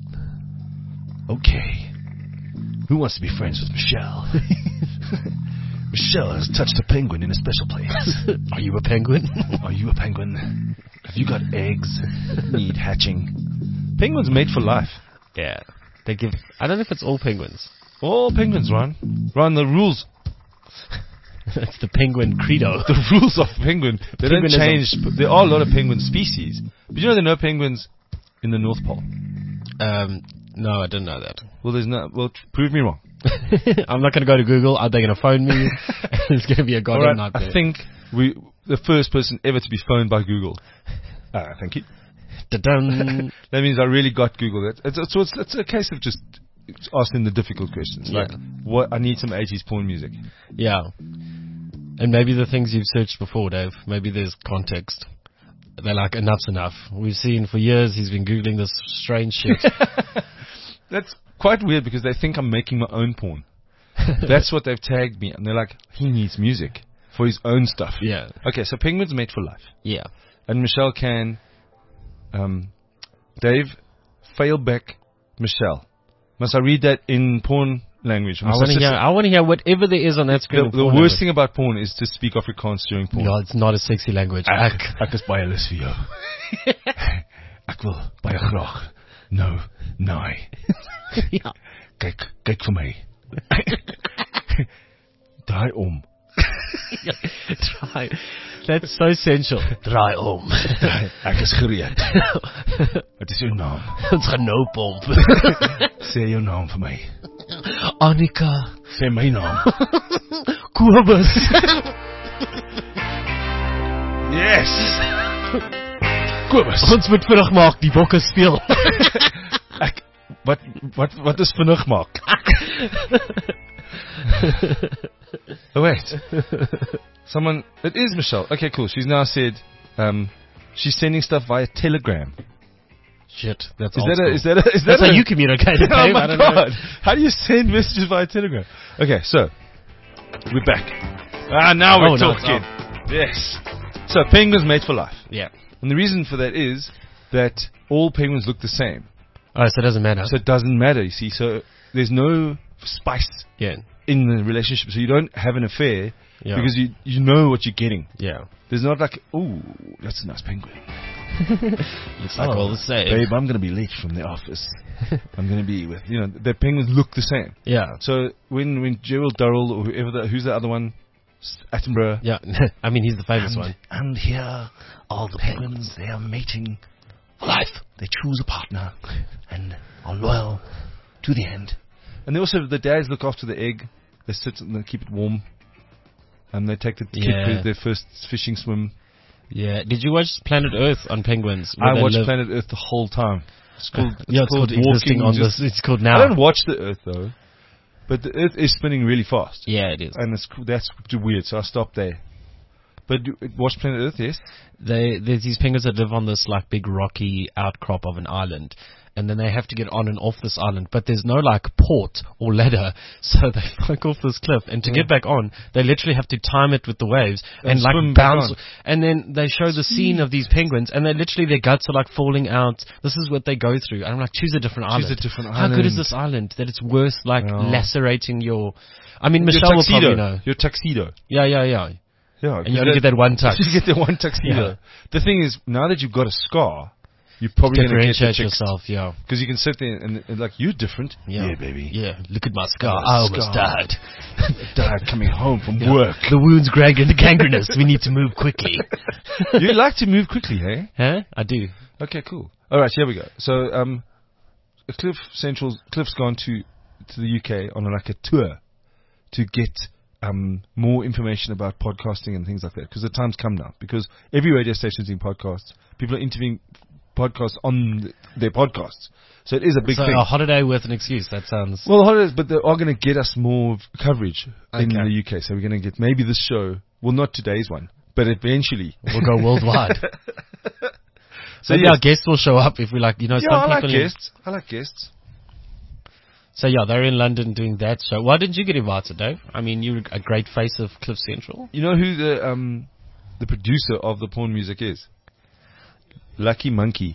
Okay. Who wants to be friends with Michelle? Michelle has touched a penguin in a special place. Are you a penguin? Are you a penguin? Have you got eggs? Need hatching. Penguins are made for life. Yeah. They give... I don't know if it's all penguins. All penguins, Ron. Ron, the rules. That's the penguin credo. The rules of penguin, they don't Penguinism. change. There are a lot of penguin species. But you know there are no penguins in the North Pole? No, I didn't know that. Well, there's no... Well, prove me wrong. I'm not going to go to Google. They're going to phone me. It's going to be a All goddamn right, nightmare. I think the first person ever to be phoned by Google. Thank you. Da-dum. That means I really got Google. It's a case of just asking the difficult questions. Yeah. Like, I need some 80s porn music. Yeah. And maybe the things you've searched before, Dave, maybe there's context. They're like, enough's enough. We've seen for years he's been Googling this strange shit. That's quite weird because they think I'm making my own porn. That's what they've tagged me. And they're like, he needs music for his own stuff. Yeah. Okay, so Penguin's made for life. Yeah. And Michelle can... Dave, fail back Michelle. Must I read that in porn language? I want to hear whatever there is on that screen. The worst thing about porn is to speak Afrikaans during porn. No, it's not a sexy language. Ek is baie lus vir jou. Ek wil baie graag. Nou, naai. Ja. Kyk vir my. Draai om. Try. That's so essential. Draai om. Ek is gereed. Wat is jou naam? Ons gaan nou pomp. Sê jou naam vir my. Annika. Sê my naam. Kobus. Yes. Kobus. Ons moet vinnig maak, die bokke speel. Wat is vinnig maak? Oh, wait. It is Michelle. Okay, cool. She's now said, she's sending stuff via Telegram. Shit, that's Is that That's how you communicate, Dave. Oh my I don't know. God. How do you send messages via Telegram? Okay, so, we're back. Now we're now it's talking. Yes. So, penguins made for life. Yeah. And the reason for that is that all penguins look the same. Oh, so it doesn't matter. So it doesn't matter, you see. So there's no spice. Yeah. in the relationship, so you don't have an affair Yeah. because you know what you're getting. Yeah. There's not like, ooh, that's a nice penguin. Looks like all the same. Babe, I'm going to be late from the office. I'm going to be with, the penguins look the same. Yeah. So when Gerald Durrell or whoever, who's the other one? Attenborough. Yeah. I mean, he's the famous one. And here are the penguins. They are mating for life. They choose a partner and are loyal to the end. And they also, the dads look after the egg. They sit and they keep it warm. And they take the kid for their first fishing swim. Yeah. Did you watch Planet Earth on penguins? I watched Planet Earth the whole time. It's called, it's called existing on this. It's called Now. I don't watch the Earth though. But the Earth is spinning really fast. Yeah, it is. And that's weird, so I stopped there. But watch Planet Earth, yes? There's these penguins that live on this like big rocky outcrop of an island, and then they have to get on and off this island, but there's no like port or ladder, so they fuck off this cliff, and to get back on, they literally have to time it with the waves and like bounce, and then they show the scene of these penguins, and they literally, their guts are like falling out. This is what they go through, and I'm like, choose a different island. Choose a different How island. good is this island that it's worth like lacerating your... I mean, Your Michelle will tuxedo. probably know. Your tuxedo. Yeah. Yeah, And you only get that one tux. You get the one tuxedo. Yeah. The thing is, now that you've got a scar, you're probably going to get the Differentiate chicks. yourself, yeah. Because you can sit there and like, you're different. Yeah, baby. Yeah, look at my scar. I almost died. Died coming home from work. The wound's gangrenous. We need to move quickly. You like to move quickly, hey? Huh? I do. Okay, cool. All right, here we go. So, Cliff's gone to the UK on like a tour to get more information about podcasting and things like that. Because the time's come now. Because every radio station's doing podcasts. People are interviewing podcasts on their podcasts. So it is a big thing. A holiday with an excuse. That sounds... Well, the holidays, but they are going to get us more coverage in the UK. So we're going to get maybe this show, well, not today's one, but eventually we'll go worldwide. So yes. our guests will show up if we like, some I like people... guests. I like guests. So they're in London doing that show. Why didn't you get invited, Dave? I mean, you're a great face of Cliff Central. You know who the producer of the porn music is? Lucky Monkey.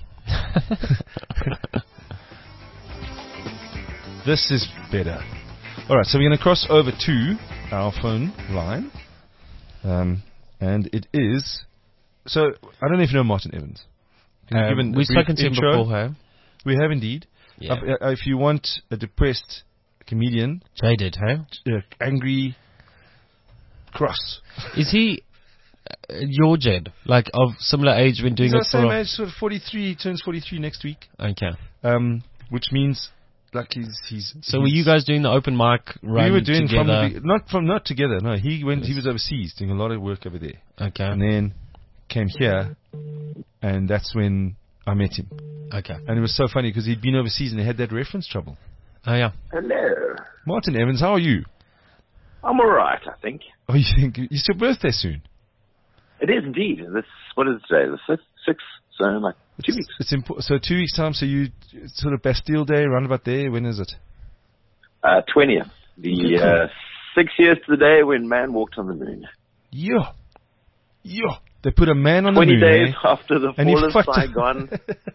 This is better. Alright, so we're going to cross over to our phone line. And it is... So, I don't know if you know Martin Evans. We've spoken to him before, huh? We have indeed. Yeah. If you want a depressed comedian... Jaded, huh? Angry, cross. Is he your Jed? Like, of similar age when doing He's it our for... same age, sort of 43, he turns 43 next week. Okay. Which means... Like he's so were you guys doing the open mic run we were doing together? Not together. No, he was overseas doing a lot of work over there. Okay. And then came here, and that's when I met him. Okay. And it was so funny because he'd been overseas and he had that reference trouble. Oh yeah. Hello. Martin Evans, how are you? I'm all right, I think. Oh, you think it's your birthday soon? It is indeed. What is it today? The 6th? So like 2 weeks. So 2 weeks time. So you sort of Bastille Day, round about there. When is it? 20th. The 6 years to the day when man walked on the moon. Yeah. They put a man on the moon. 20 days after the fall of Saigon.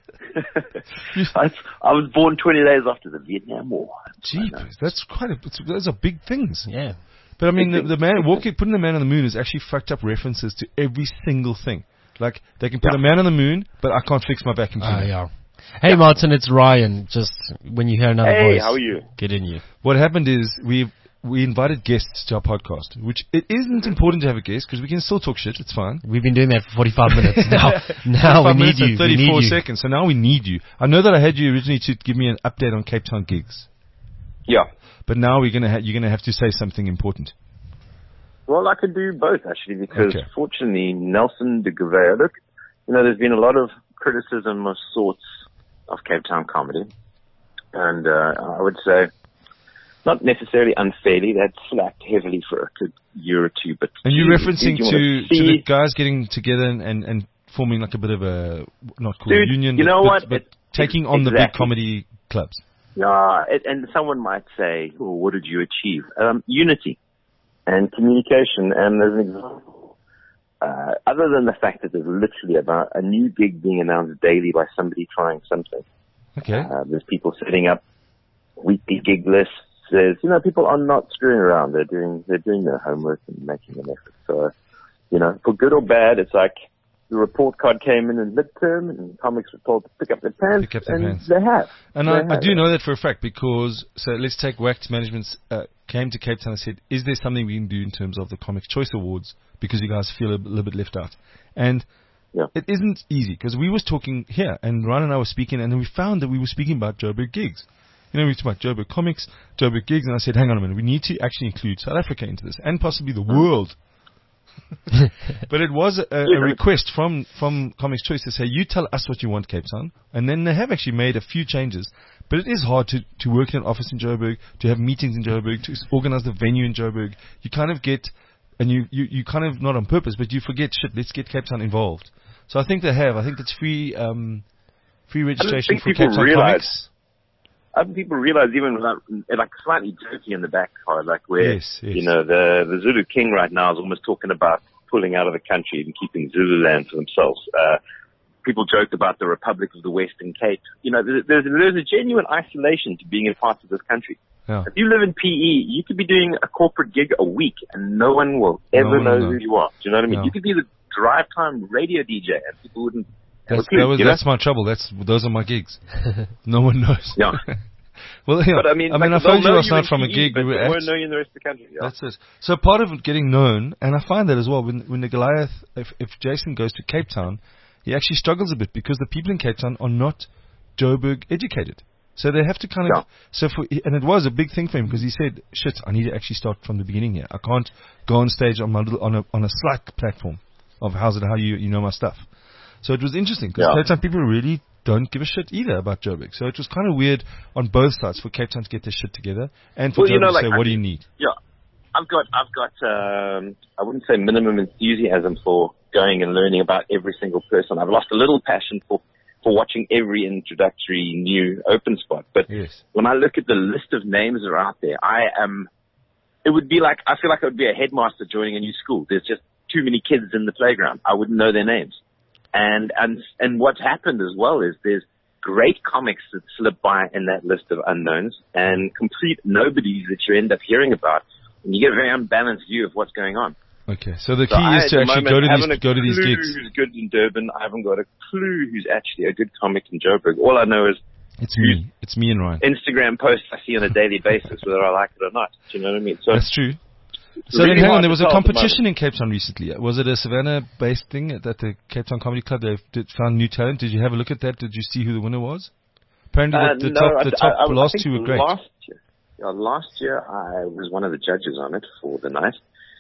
I was born 20 days after the Vietnam War. Jeepers, that's those are big things. Yeah. But I mean, the man putting the man on the moon is actually fucked up references to every single thing. Like, they can put a man on the moon, but I can't fix my vacuum cleaner. Yeah. Hey, Martin, it's Ryan. Just when you hear another voice. Hey, how are you? Get in you. What happened is we invited guests to our podcast, which it isn't important to have a guest because we can still talk shit. It's fine. We've been doing that for 45 minutes now. We need you. 34 seconds. So now we need you. I know that I had you originally to give me an update on Cape Town gigs. Yeah. But now you're gonna have to say something important. Well, I could do both, actually, because fortunately, Nelson de Gouveia, look, there's been a lot of criticism of sorts of Cape Town comedy. And I would say, not necessarily unfairly, that slacked heavily for a good year or two. But and you're referencing to the guys getting together and forming like a bit of a, not called a union, but taking on the big comedy clubs. Yeah, and someone might say, well, what did you achieve? Unity and communication. And as an example, other than the fact that there's literally about a new gig being announced daily by somebody trying something. Okay. There's people setting up weekly gig lists there's, you know, people are not screwing around. They're doing their homework and making an effort. So, you know, for good or bad, it's like the report card came in midterm and comics were told to pick up their pants. They have. And I do know that for a fact because, so let's take Wax Management came to Cape Town and said, is there something we can do in terms of the Comics Choice Awards because you guys feel a little bit left out? And it isn't easy because we was talking here and Ryan and I were speaking and then we found that we were speaking about Joburg gigs. You know, we talked about Joburg comics, Joburg gigs, and I said, hang on a minute, we need to actually include South Africa into this and possibly the world. But it was a request from Comics Choice to say, you tell us what you want, Cape Town. And then they have actually made a few changes. But it is hard to work in an office in Joburg, to have meetings in Joburg, to organize the venue in Joburg. You kind of get, and you kind of, not on purpose, but you forget, let's get Cape Town involved. So I think they have. I think it's free registration for Cape Town Comics. I think people realize even without, like slightly jokey in the back card, like where, you know, the Zulu King right now is almost talking about pulling out of the country and keeping Zululand for themselves. People joked about the Republic of the Western Cape. You know, there's a genuine isolation to being a part of this country. Yeah. If you live in PE, you could be doing a corporate gig a week and no one will ever know who you are. Do you know what I mean? No. You could be the drive time radio DJ and people wouldn't. That's my trouble. Those are my gigs. No one knows. Yeah. Well, yeah. But I mean, I phoned you last night from a gig. But they won't know you in the rest of the country. Yeah. That's it. So part of it getting known, and I find that as well, when the Goliath, if Jason goes to Cape Town, he actually struggles a bit because the people in Cape Town are not Joburg educated. So they have to kind of, and it was a big thing for him because he said, shit, I need to actually start from the beginning here. I can't go on stage on a Slack platform of how you know my stuff. So it was interesting because Cape Town people really don't give a shit either about Joburg. So it was kind of weird on both sides for Cape Town to get their shit together and for Joburg to say, what do you need? Yeah. I've got, I wouldn't say minimum enthusiasm for going and learning about every single person. I've lost a little passion for watching every introductory new open spot. But when I look at the list of names that are out there, it would be like, I feel like I would be a headmaster joining a new school. There's just too many kids in the playground. I wouldn't know their names. And what's happened as well is there's great comics that slip by in that list of unknowns and complete nobodies that you end up hearing about. And you get a very unbalanced view of what's going on. Okay, so the key is to actually go to these gigs. Who's good in Durban? I haven't got a clue who's actually a good comic in Joburg. All I know is it's me and Ryan. Instagram posts I see on a daily basis, whether I like it or not. Do you know what I mean? So that's true. So then, hang on, there was a competition in Cape Town recently. Was it a Savannah-based thing at the Cape Town Comedy Club? They found new talent. Did you have a look at that? Did you see who the winner was? Apparently, the top last two were great. Last year, I was one of the judges on it for the night,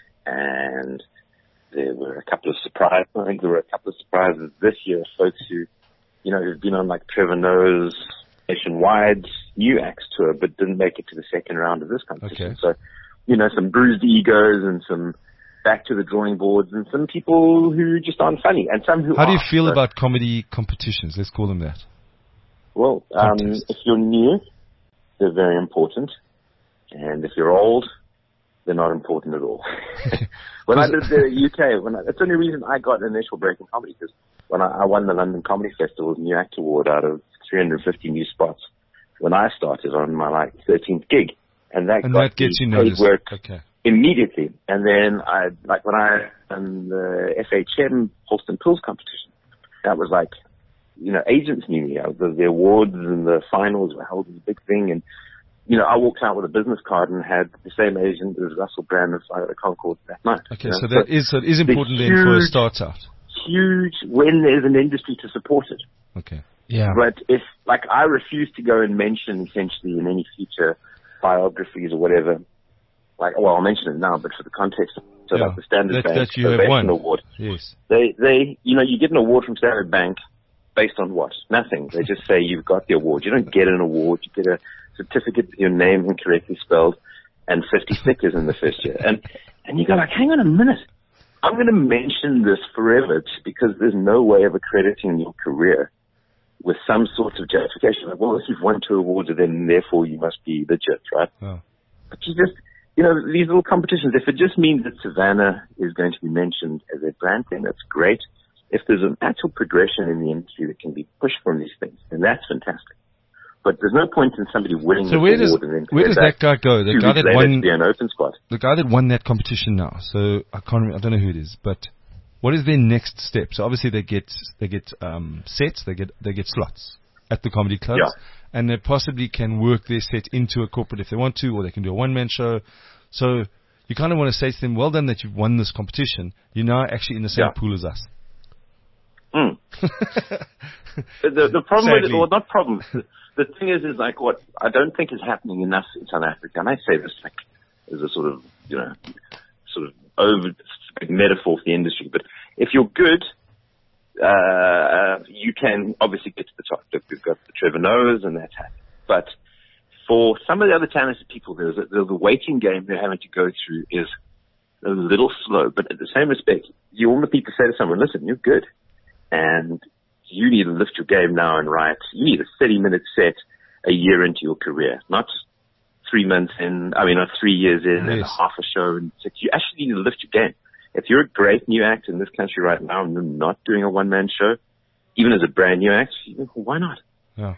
and there were a couple of surprises. I think there were a couple of surprises this year. Folks who, you know, who've been on like Trevor Noah's Nationwide's new acts tour, but didn't make it to the second round of this competition. Okay. So, you know, some bruised egos and some back to the drawing boards and some people who just aren't funny and some who How do you feel about comedy competitions? Let's call them that. Well, if you're new, they're very important. And if you're old, they're not important at all. When I did the UK, that's the only reason I got an initial break in comedy, because when I won the London Comedy Festival's New Act Award out of 350 new spots, when I started on my 13th gig. And that gets you paid noticed. Work okay. Immediately. And then when I done the FHM Holston Pils competition, that was like, you know, agents knew me. The awards and the finals were held as a big thing. And, you know, I walked out with a business card and had the same agent as Russell Brand and Flight of the Concord that night. Okay, so that is important then for a start out. Huge when there's an industry to support it. Okay. Yeah. But if, I refuse to go and mention essentially in any future biographies or whatever, I'll mention it now, but for the context, the Standard Bank that you have won. Award. Yes. They, you know, you get an award from Standard Bank based on what? Nothing. They just say you've got the award. You don't get an award. You get a certificate with your name incorrectly spelled and 50 stickers in the first year. And you go hang on a minute. I'm going to mention this forever because there's no way of accrediting your career with some sort of justification. If you've won 2 awards, then therefore you must be legit, right? Oh. But you just, you know, these little competitions, if it just means that Savannah is going to be mentioned as a brand thing, that's great. If there's an actual progression in the industry that can be pushed from these things, then that's fantastic. But there's no point in somebody winning So the where does award and then that guy go? The guy that won be an open spot. The guy that won that competition now. So I don't know who it is, but what is their next step? So obviously they get sets, they get slots at the comedy clubs, and they possibly can work their set into a corporate if they want to, or they can do a one-man show. So you kind of want to say to them, well done that you've won this competition. You're now actually in the same pool as us. Mm. the problem with it, or not problem, the thing is like what I don't think is happening enough in South Africa, and I say this like as a sort of over metaphor for the industry, but if you're good, you can obviously get to the top. We've got the Trevor Noahs and that's happening. But for some of the other talented people, the waiting game they're having to go through is a little slow. But at the same respect, you want the people to say to someone, listen, you're good, and you need to lift your game now and write. You need a 30-minute set a year into your career, not 3 months in, not 3 years in and half a show. And you actually need to lift your game. If you're a great new act in this country right now and you're not doing a one-man show, even as a brand new act, why not? Yeah.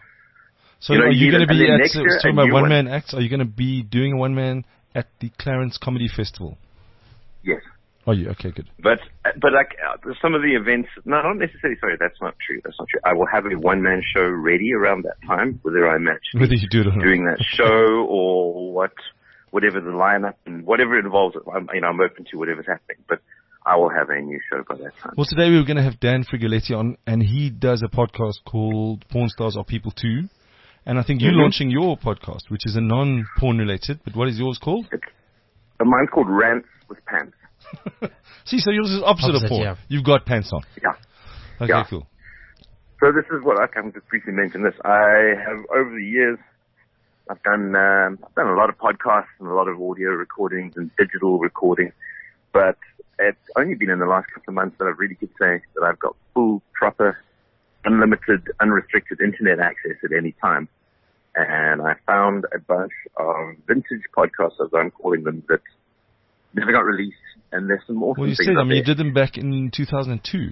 So are you going to be talking about one-man acts? Are you going to be doing a one-man at the Clarence Comedy Festival? Yes. Are you? Okay, good. But like some of the events, no, not necessarily. Sorry, that's not true. I will have a one-man show ready around that time, whether I'm actually doing that show or whatever the lineup and whatever it involves. I'm open to whatever's happening, but I will have a new show by that time. Well, today we were going to have Dan Frigoletti on, and he does a podcast called Porn Stars Are People Too. And I think you're launching your podcast, which is a non-porn related, but what is yours called? Mine's called Rants with Pants. See, so yours is opposite of porn. Yeah. You've got pants on. Yeah. Okay, cool. So this is what I can just briefly mention this. I have over the years, I've done a lot of podcasts and a lot of audio recordings and digital recording, but it's only been in the last couple of months that I really could say that I've got full, proper, unlimited, unrestricted internet access at any time. And I found a bunch of vintage podcasts, as I'm calling them, that never got released, and there's some awesome things. Well, you did them back in 2002.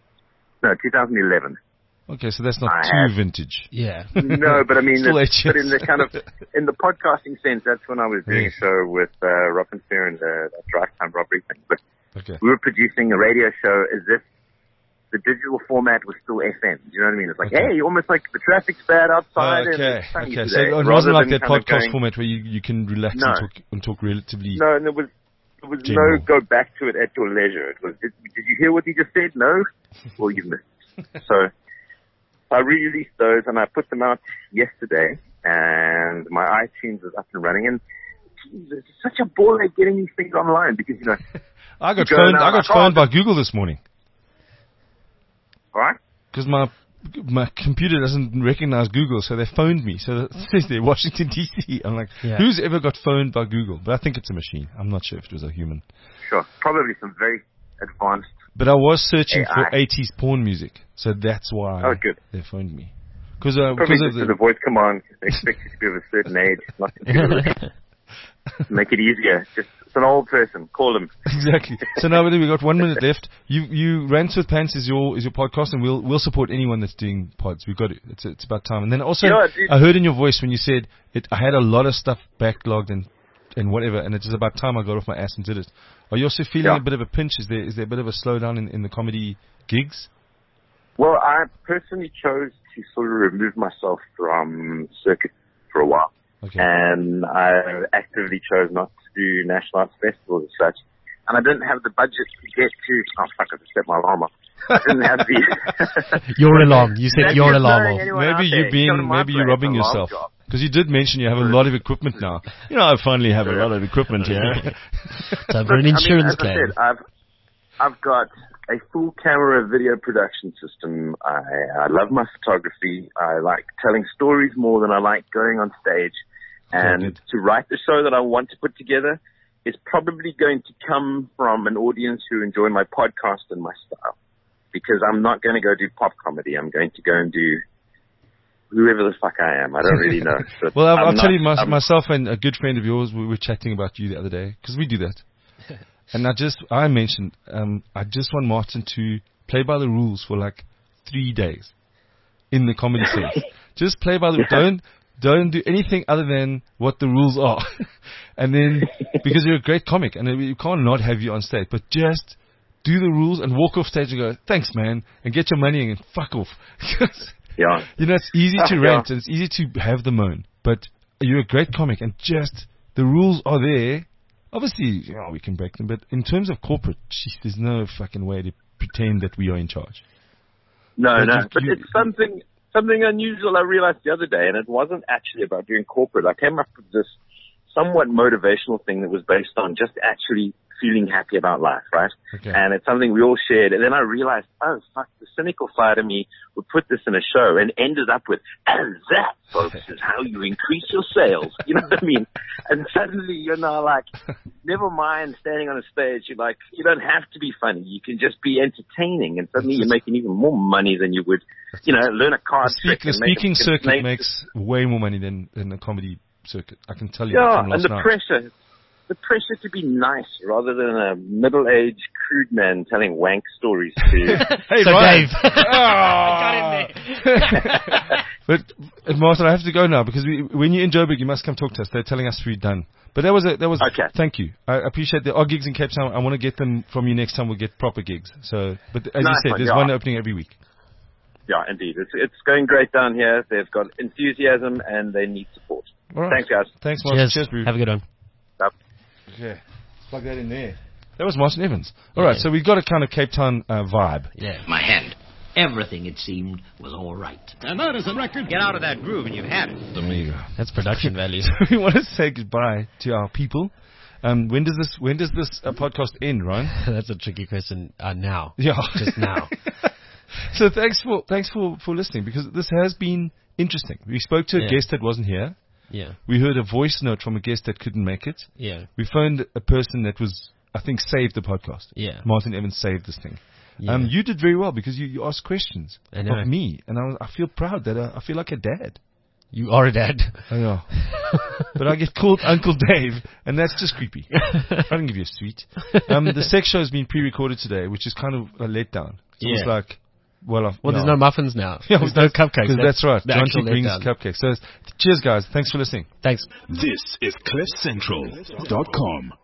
No, 2011. Okay, so that's not too vintage. Yeah. No, but I mean, but in the podcasting sense, that's when I was doing a show with Rob and Fair and the Drive Time Robbery thing. But we were producing a radio show as if the digital format was still FM. Do you know what I mean? It's like, hey, almost like the traffic's bad outside. Okay. Okay. So it wasn't like that podcast format where you can relax and talk relatively. No, and there was no go back to it at your leisure. It was, did you hear what he just said? No? Well, you missed it. So I re-released those and I put them out yesterday, and my iTunes is up and running. And it's such a ball ache getting these things online because, I got phoned by Google this morning. All right? Because my computer doesn't recognize Google, so they phoned me. So it says there, Washington, D.C. I'm like, who's ever got phoned by Google? But I think it's a machine. I'm not sure if it was a human. Sure. Probably some very advanced. But I was searching for 80s porn music, so that's why they phoned me. Because of the voice command, they expect you to be of a certain age. Nothing to do with it. Make it easier. Just, it's an old person. Call him. Exactly. So now we've got 1 minute left. You Rants with Pants is your podcast, and we'll support anyone that's doing pods. We've got it. It's about time. And then also, I heard in your voice when you said I had a lot of stuff backlogged and whatever, and it's just about time I got off my ass and did it. Are you also feeling a bit of a pinch? Is there a bit of a slowdown in the comedy gigs? Well, I personally chose to sort of remove myself from circuit for a while. Okay. And I actively chose not to do national arts festivals as such. And I didn't have the budget to get to... Oh, fuck, I just set my alarm off. I didn't have the... Your alarm. You said your alarm off. Maybe you're robbing yourself. Because you did mention you have a lot of equipment now. I finally have a lot of equipment here. Time for an insurance claim. I've got a full camera video production system. I love my photography. I like telling stories more than I like going on stage. And to write the show that I want to put together is probably going to come from an audience who enjoy my podcast and my style. Because I'm not going to go do pop comedy. I'm going to go and do whoever the fuck I am. I don't really know. Well, I'll tell you, myself and a good friend of yours, we were chatting about you the other day, because we do that. And I mentioned, I just want Martin to play by the rules for like 3 days in the comedy scene. Just play by the don't do anything other than what the rules are. And then, because you're a great comic, and we can't not have you on stage, but just do the rules and walk off stage and go, thanks, man, and get your money and fuck off. Yeah. You know, it's easy to rant and it's easy to have the moan, but you're a great comic, and just the rules are there. Obviously, we can break them, but in terms of corporate, there's no fucking way to pretend that we are in charge. No, but it's something unusual I realized the other day, and it wasn't actually about doing corporate. I came up with this somewhat motivational thing that was based on just actually feeling happy about life, right? Okay. And it's something we all shared. And then I realized, oh, fuck, the cynical side of me would put this in a show and ended up with, and that, folks, is how you increase your sales. You know what I mean? And suddenly you're now like, never mind standing on a stage. You're like, you don't have to be funny. You can just be entertaining. And suddenly you're making even more money than you would, learn a card trick. The speaking circuit makes way more money than the comedy circuit. I can tell you. Yeah, and the pressure to be nice rather than a middle-aged crude man telling wank stories to you. Hey, so Ryan. Dave. I got in there. But Martin, I have to go now because when you're in Joburg, you must come talk to us. They're telling us we're done. But that was okay. Thank you. I appreciate there are gigs in Cape Town. I want to get them from you next time. We'll get proper gigs. So, but as you said, there's one opening every week. Yeah, indeed. It's going great down here. They've got enthusiasm and they need support. All right. Thanks, guys. Thanks, Martin. Cheers, Have a good one. Yep. Okay. Let's plug that in there. That was Martin Evans. All right, so we've got a kind of Cape Town vibe. Yeah. My hand. Everything, it seemed, was all right. And that is a record. Get out of that groove and you've had it. There you go. That's production value. We want to say goodbye to our people. When does this podcast end, Ryan? That's a tricky question. Now. Yeah. Just now. So thanks for listening, because this has been interesting. We spoke to a guest that wasn't here. Yeah. We heard a voice note from a guest that couldn't make it. Yeah. We phoned a person that was, I think, saved the podcast. Yeah. Martin Evans saved this thing. Yeah. You did very well because you asked questions I know. of me, and I feel proud that I feel like a dad. You are a dad. I know. But I get called Uncle Dave, and that's just creepy. I don't give you a sweet. The sex show has been pre-recorded today, which is kind of a letdown. It's like, there's no muffins now. Yeah, there's no cupcakes. That's right. John John T brings cupcakes. So, cheers, guys. Thanks for listening. Thanks. This is CliffCentral.com.